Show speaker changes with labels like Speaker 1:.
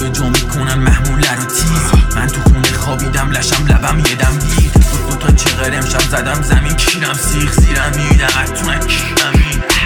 Speaker 1: جابه جا میکنن محموله رو تیز. من تو خونه خوابیدم لشم لبم یدم دید. دو تا چغر امشب زدم زمین کیرم سیخ زیرم میدم اتونک کیرم این